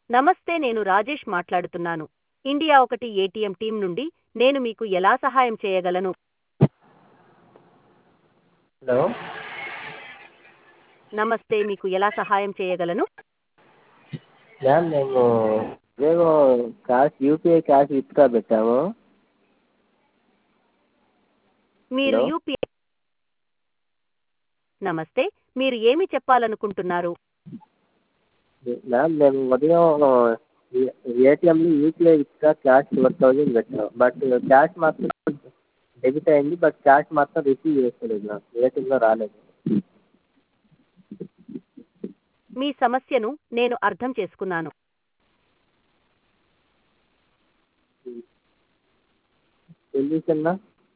నమస్తే, నేను రాజేష్ మాట్లాడుతున్నాను. ఇండియా ఒకటి ఏటీఎం టీం నుండి. నేను మీకు ఎలా సహాయం చేయగలను? హలో. నమస్తే, మీకు ఎలా సహాయం చేయగలను? మ్యామ్ మేము క్యాష్ యూపీఐ క్యాష్ విత్డ్రా పెట్టాము. మీరు హలో. యూపీఐ నమస్తే, మీరు ఏమి చెప్పాలనుకుంటున్నారు? మ్యామ్ మేము ఉదయం ఏటీఎంలో యూపీఐ విత్డ్రా క్యాష్ 12,000 పెట్టాము. బట్ క్యాష్ మాత్రం డెబిట్ అయింది. బట్ క్యాష్ మాత్రం రిసీవ్ చేసుకోలేదు మ్యామ్. ఏటీఎంలో రాలేదు. మీ సమస్యను నేను అర్థం చేసుకున్నాను. Solution ma'am.